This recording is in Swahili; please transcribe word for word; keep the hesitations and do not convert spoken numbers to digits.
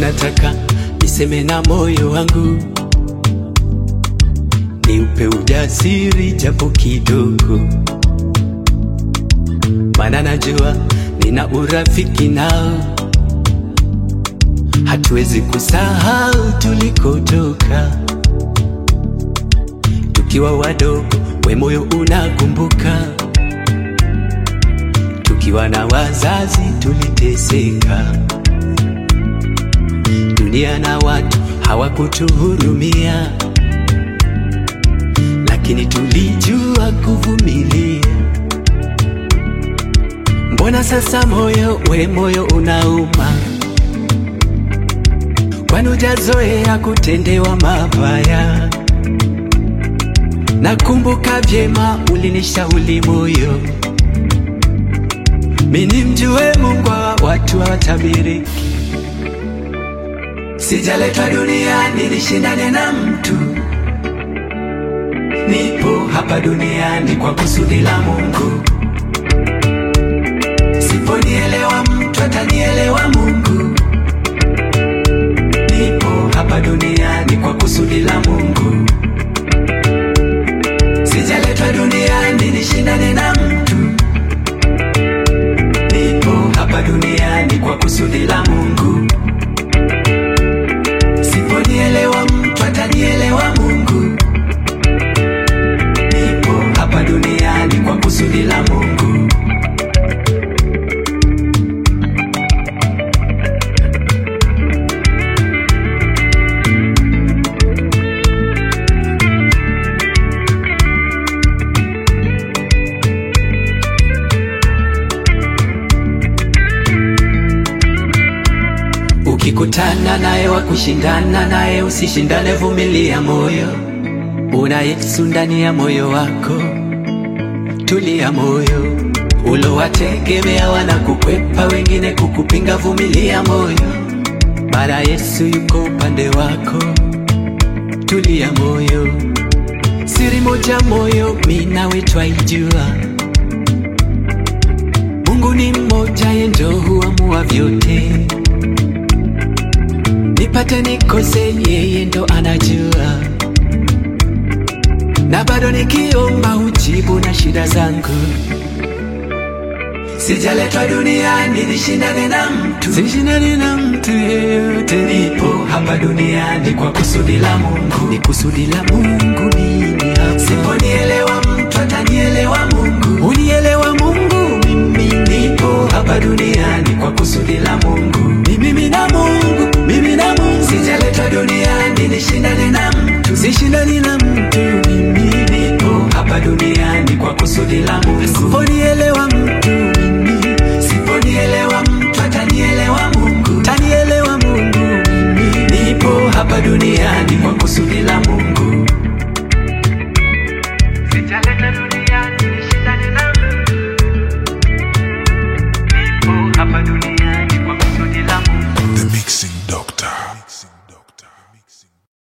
nataka niseme na moyo wangu, niupe ujasiri japo kidogo, maana najua nina urafiki nao. Hatuwezi kusahau tulikotoka, tukiwa wadogo we moyo unakumbuka, tukiwa na wazazi tuliteseka, dunia na watu hawakutuhurumia, lakini tulijua kuvumilia. Mbona sasa moyo we moyo unauma? Kwani hujazoea kutendewa mabaya? Nakumbuka vyema ulinishauri moyo, mimi mjue Mungu wa watu hawatabiriki. Sijaletwa duniani nishindane na mtu, nipo hapa duniani kwa kusudi la Mungu. Siponielewa mtu atanielewa Mungu. Nipo hapa duniani kwa kusudi la Mungu. Sijaletwa duniani nishindane na mtu, nipo hapa duniani kwa kusudi la Mungu. Siponielewa mtu atanielewa Mungu. Nipo hapa duniani kwa kusudi la Mungu. Ukikutana naye wa kushindana naye, usishindane, vumilia moyo. Una Yesu ndani ya moyo wako, tulia moyo. Ulowategemea wanakukwepa, wengine kukupinga, vumilia moyo. Bala Yesu yuko upande wako, tulia moyo. Siri moja moyo mimi nawe twaijua, Mungu ni mmoja, yeye ndio huamua vyote. Nipate nikose, yeye ndo anajua, na bado nikiomba hujibu na shida zangu. Sijaletwa duniani nishindane na mtu, sishindane na mtu yeyote. Nipo hapa duniani kwa kusudi la Mungu, ni kusudi la Mungu mimi hapa. Siponi